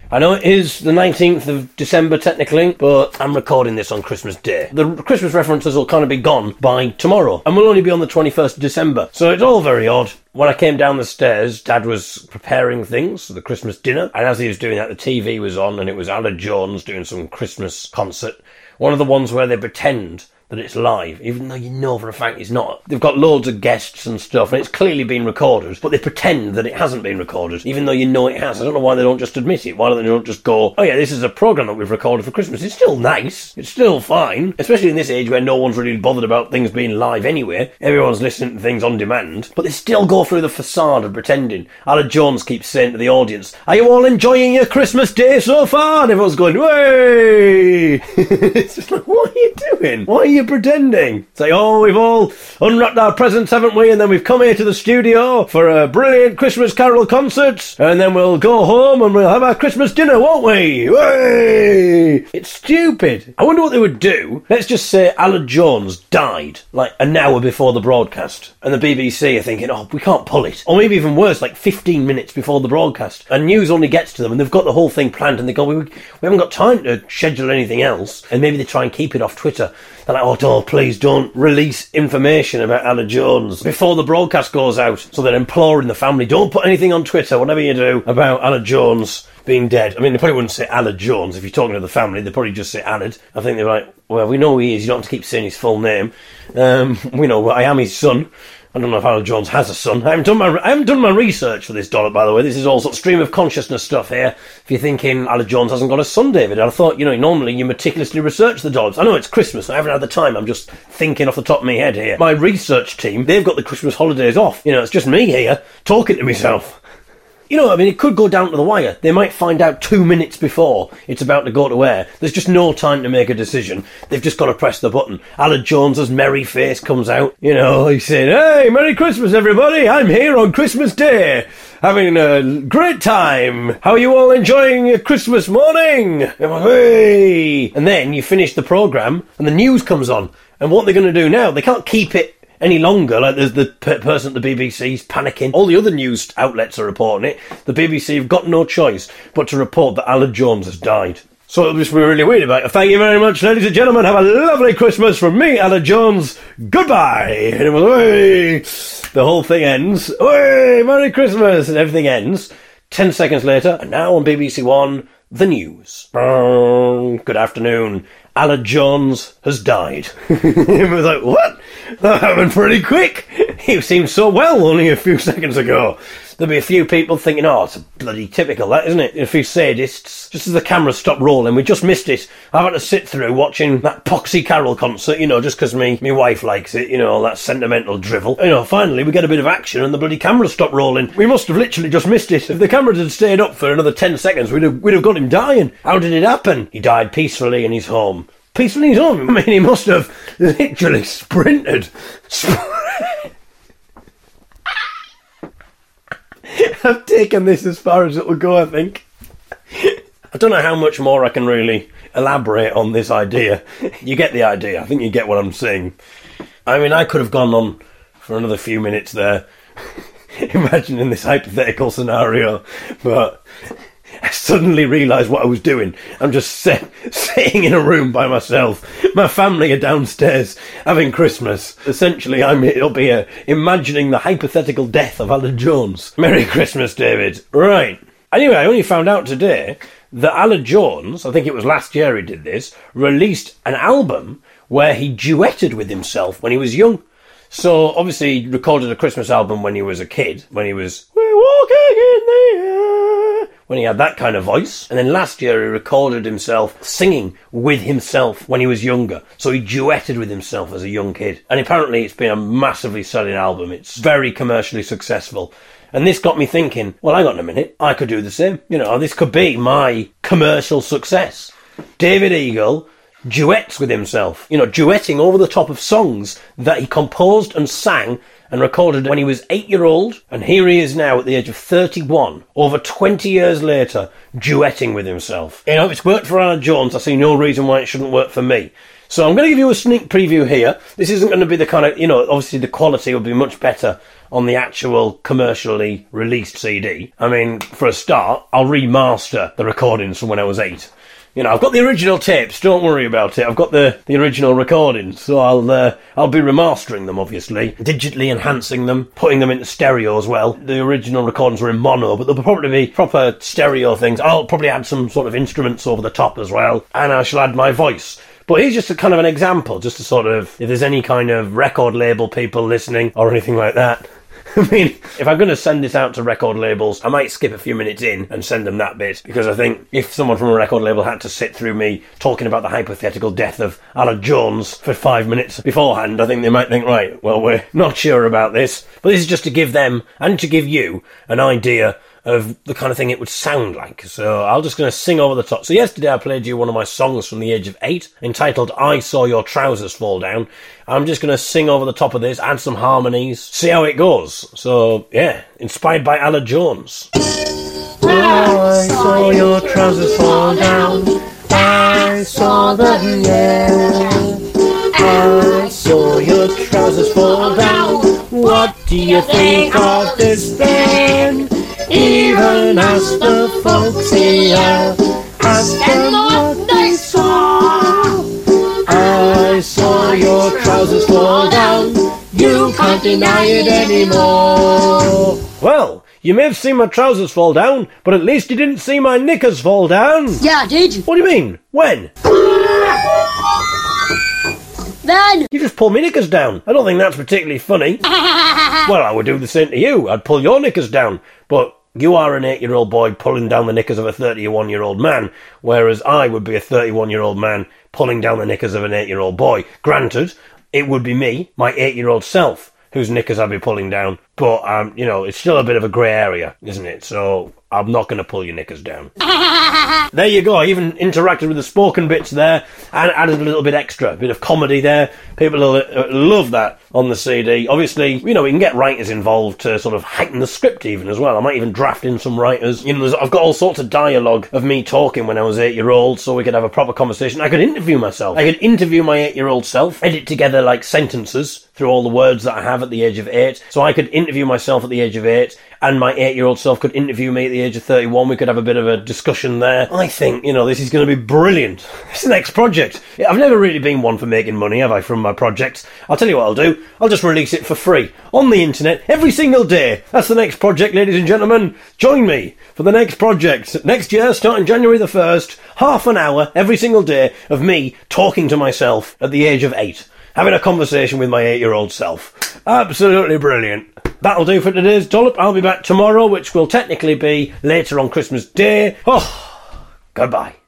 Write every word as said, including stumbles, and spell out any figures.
I know it is the nineteenth of December technically, but I'm recording this on Christmas Day. The Christmas references will kind of be gone by tomorrow, and we'll only be on the twenty-first of December. So it's all very odd. When I came down the stairs, Dad was preparing things for the Christmas dinner, and as he was doing that, the T V was on, and it was Alan Jones doing some Christmas concert. One of the ones where they pretend that it's live, even though you know for a fact it's not. They've got loads of guests and stuff, and it's clearly been recorded, but they pretend that it hasn't been recorded, even though you know it has. I don't know why they don't just admit it. Why don't they don't just go, oh yeah, this is a programme that we've recorded for Christmas. It's still nice. It's still fine. Especially in this age where no one's really bothered about things being live anyway. Everyone's listening to things on demand. But they still go through the facade of pretending. Alan Jones keeps saying to the audience, are you all enjoying your Christmas day so far? And everyone's going, way! It's just like, what are you doing? Why are you pretending? Say, oh, we've all unwrapped our presents, haven't we? And then we've come here to the studio for a brilliant Christmas carol concert, and then we'll go home and we'll have our Christmas dinner, won't we? Way! It's stupid. I wonder what they would do. Let's just say Alan Jones died, like, an hour before the broadcast, and the B B C are thinking, oh, we can't pull it. Or maybe even worse, like fifteen minutes before the broadcast, and news only gets to them, and they've got the whole thing planned, and they go, we, we haven't got time to schedule anything else, and maybe they try and keep it off Twitter. They're like, oh, don't, please don't release information about Alan Jones before the broadcast goes out. So they're imploring the family, don't put anything on Twitter, whatever you do, about Alan Jones being dead. I mean, they probably wouldn't say Alan Jones if you're talking to the family. They'd probably just say Alan. I think they're like, well, we know who he is. You don't have to keep saying his full name. Um, we know, I am his son. I don't know if Alan Jones has a son. I haven't done my I haven't done my research for this dollop, by the way. This is all sort of stream of consciousness stuff here. If you're thinking Alan Jones hasn't got a son, David, I thought, you know, normally you meticulously research the dollops. I know it's Christmas. I haven't had the time. I'm just thinking off the top of my head here. My research team, they've got the Christmas holidays off. You know, it's just me here talking to myself. You know, I mean, it could go down to the wire. They might find out two minutes before it's about to go to air. There's just no time to make a decision. They've just got to press the button. Alan Jones's merry face comes out. You know, he's saying, hey, Merry Christmas, everybody. I'm here on Christmas Day, having a great time. How are you all enjoying your Christmas morning? I'm like, hey. And then you finish the programme and the news comes on. And what they're going to do now, they can't keep it any longer. Like, there's the p- person at the B B C's panicking. All the other news outlets are reporting it. The B B C have got no choice but to report that Alan Jones has died. So it'll just be really weird about it. Thank you very much, ladies and gentlemen. Have a lovely Christmas from me, Alan Jones. Goodbye. And it was, hey. The whole thing ends. Hey, Merry Christmas. And everything ends. Ten seconds later, and now on B B C One, the news. Good afternoon. Alan Jones has died. It was like, what? That happened pretty quick. He seemed so well only a few seconds ago. There'll be a few people thinking, oh, it's bloody typical, that, isn't it? A few sadists. Just as the camera stopped rolling, we just missed it. I've had to sit through watching that Poxy Carol concert, you know, just because me, me wife likes it, you know, all that sentimental drivel. You know, finally we get a bit of action and the bloody camera stopped rolling. We must have literally just missed it. If the camera had stayed up for another ten seconds, we'd have, we'd have got him dying. How did it happen? He died peacefully in his home. Peacefully in his home? I mean, he must have literally sprinted. I've taken this as far as it will go, I think. I don't know how much more I can really elaborate on this idea. You get the idea. I think you get what I'm saying. I mean, I could have gone on for another few minutes there, imagining this hypothetical scenario, but I suddenly realised what I was doing. I'm just sit- sitting in a room by myself. My family are downstairs having Christmas. Essentially, I'm it'll be a, imagining the hypothetical death of Alan Jones. Merry Christmas, David. Right. Anyway, I only found out today that Alan Jones, I think it was last year he did this, released an album where he duetted with himself when he was young. So, obviously, he recorded a Christmas album when he was a kid, when he was, we're walking in the air, when he had that kind of voice. And then last year he recorded himself singing with himself when he was younger. So he duetted with himself as a young kid. And apparently it's been a massively selling album. It's very commercially successful. And this got me thinking, well, hang on a minute, I could do the same. You know, this could be my commercial success. David Eagle duets with himself, you know, duetting over the top of songs that he composed and sang and recorded when he was eight-year-old, and here he is now at the age of thirty-one, over twenty years later, duetting with himself. You know, if it's worked for Alan Jones, I see no reason why it shouldn't work for me. So I'm going to give you a sneak preview here. This isn't going to be the kind of, you know, obviously the quality will be much better on the actual commercially released C D. I mean, for a start, I'll remaster the recordings from when I was eight. You know, I've got the original tapes, don't worry about it. I've got the, the original recordings, so I'll uh, I'll be remastering them, obviously. Digitally enhancing them, putting them into stereo as well. The original recordings were in mono, but there'll probably be proper stereo things. I'll probably add some sort of instruments over the top as well, and I shall add my voice. But here's just a kind of an example, just to sort of, if there's any kind of record label people listening, or anything like that. I mean, if I'm going to send this out to record labels, I might skip a few minutes in and send them that bit, because I think if someone from a record label had to sit through me talking about the hypothetical death of Alan Jones for five minutes beforehand, I think they might think, right, well, we're not sure about this. But this is just to give them, and to give you, an idea of the kind of thing it would sound like. So I'm just going to sing over the top. So yesterday I played you one of my songs from the age of eight, entitled I Saw Your Trousers Fall Down. I'm just going to sing over the top of this, add some harmonies, see how it goes. So, yeah, inspired by Alan Jones. I saw your trousers fall down, I saw them, yeah. I saw your trousers fall down, what do you think of this then? Even ask the folks here, ask them what they saw. I saw your trousers fall down, you can't deny it anymore. Well, you may have seen my trousers fall down, but at least you didn't see my knickers fall down. Yeah, I did. What do you mean? When? Then. You just pull my knickers down. I don't think that's particularly funny. Well, I would do the same to you. I'd pull your knickers down. But you are an eight-year-old boy pulling down the knickers of a thirty-one-year-old man, whereas I would be a thirty-one-year-old man pulling down the knickers of an eight-year-old boy. Granted, it would be me, my eight-year-old self, whose knickers I'd be pulling down. But, um, you know, it's still a bit of a grey area, isn't it? So I'm not going to pull your knickers down. There you go. I even interacted with the spoken bits there and added a little bit extra, a bit of comedy there. People will uh, love that on the C D. Obviously, you know, we can get writers involved to sort of heighten the script even as well. I might even draft in some writers. You know, I've got all sorts of dialogue of me talking when I was eight-year-old, so we could have a proper conversation. I could interview myself. I could interview my eight-year-old self, edit together, like, sentences through all the words that I have at the age of eight. So I could interview myself at the age of eight, and my eight-year-old self could interview me at the age of thirty-one. We could have a bit of a discussion there. I think, you know, this is going to be brilliant. It's the next project. I've never really been one for making money, have I, from my projects? I'll tell you what I'll do. I'll just release it for free on the internet every single day. That's the next project, ladies and gentlemen. Join me for the next project. Next year, starting January the first, half an hour every single day of me talking to myself at the age of eight. Having a conversation with my eight-year-old self. Absolutely brilliant. That'll do for today's dollop. I'll be back tomorrow, which will technically be later on Christmas Day. Oh, goodbye.